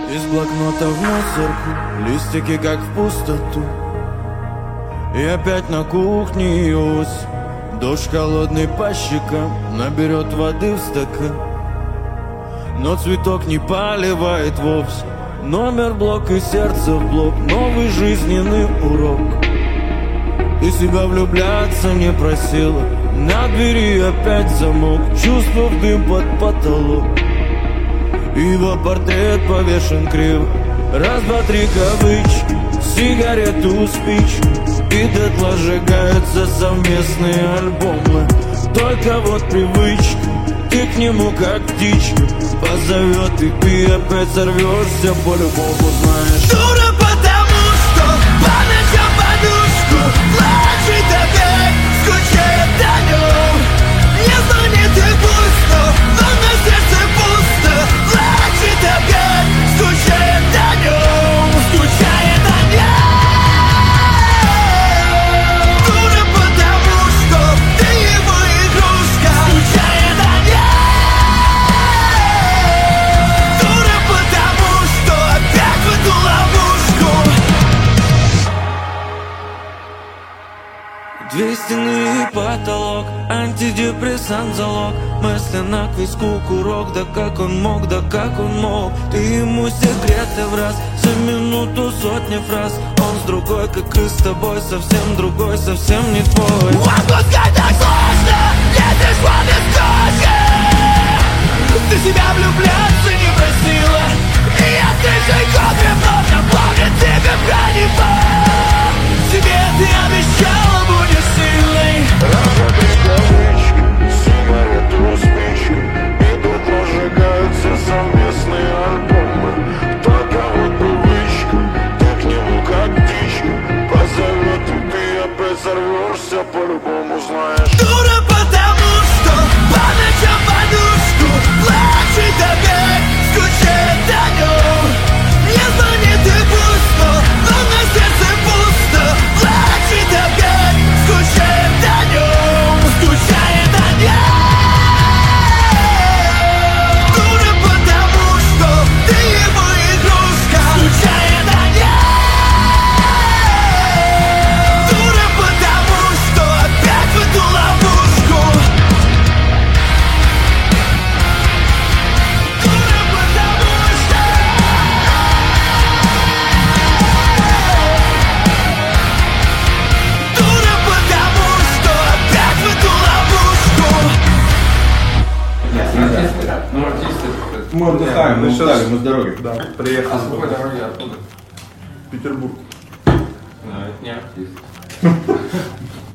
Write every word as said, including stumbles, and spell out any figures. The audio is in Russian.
Из блокнота в мусорку, листики как в пустоту. И опять на кухне ось. Дождь холодный по щекам наберет воды в стакан. Но цветок не поливает вовсе. Номер, блок и сердце в блок. Новый жизненный урок. Ты себя влюбляться не просила. На двери опять замок. Чувство в дым под потолок. Его портрет повешен криво. Раз, два, три кавычки. Сигарету, спичку. И дотла сжигаются совместные альбомы. Только вот привычка. Ты к нему как птичка. Позовет, и ты опять сорвешься. По-любому знаешь. Дура, потому что по ночам подушку плачет опять, скучает о нем. Не звонит и пусто, но на сердце пусто. Плачет опять, скучает о нем, скучает о нем. Дура, потому что ты его игрушка. Скучает о нем. Дура, потому что опять в эту ловушку. Две стены и потолок, антидепрессант залог. Мысленно к виску курок, да как он мог, да как он мог. Ты ему секреты в раз, за минуту сотни фраз. Он с другой, как и с тобой, совсем другой, совсем не твой. Отпускать так сложно, если шла без кожи. Ты себя влюбляться не просила. И я тысячей копий вновь напомню тебе про него. Тебе ты обещала, будешь сильной. Разобрать кавычки, сигарету, спичку. И дотла сжигаются совместные альбомы. Только вот привычка, ты к нему как птичка. Позовет, и ты опять сорвешься, по-любому знаешь. Дура, потому что по ночам подушку плачет опять, скучает о нем. Не звонит и пусто, но на сердце пусто. Плачет опять, скучает о нем, скучает о нем. Дура, потому что ты его игрушка. Скучает о нем. Дура, потому что опять в эту ловушку. Дура, потому что. Дура, потому что опять в эту ловушку. Ну, артисты. Мы отдыхаем, мы устали, мы с дороги. Да, приехали. А с какой дороги откуда? Петербург. Ну, это не артист.